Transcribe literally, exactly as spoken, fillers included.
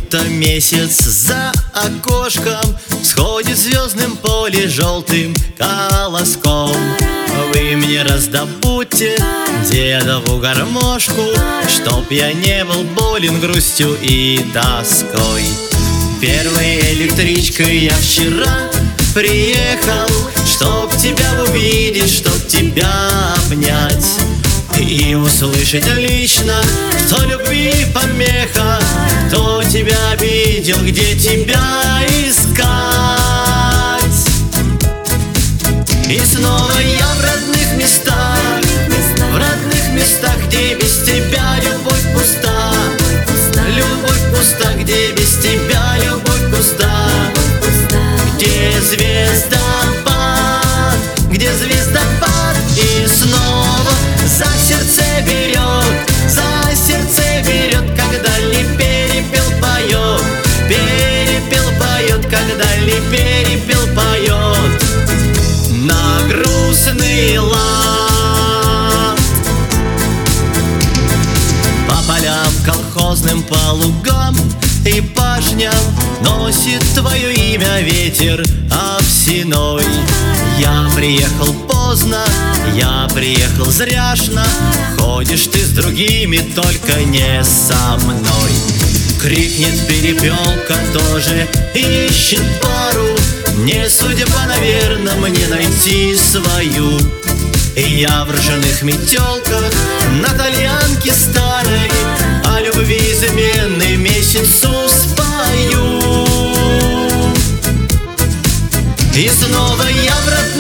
будто месяц за окошком сходит в звездном поле желтым колоском. Вы мне раздобудьте дедову гармошку, чтоб я не был болен грустью и тоской. Первой электричкой я вчера приехал, чтоб тебя увидеть, чтоб тебя обнять и услышать лично, кто любви помеха, кто тебя обидел, где тебя искать. И снова я в родных местах, в родных местах, где без тебя любовь пуста, любовь пуста, где без тебя любовь пуста, где звездопад, где звездопад. И снова за сердце берет, за сердце берет, когда ли перепел поет, перепел поет, когда ли перепел поет на грустный лад. По полям колхозным, по лугам и пашням носит твое имя ветер овсяной. Я приехал поздно, я приехал зряшно, ходишь ты с другими, только не со мной. Крикнет перепелка, тоже ищет пару, не судьба, наверное, мне найти свою. И я в ржаных метелках на тальянке старой о любви изменной месяцу спою. И снова я в родных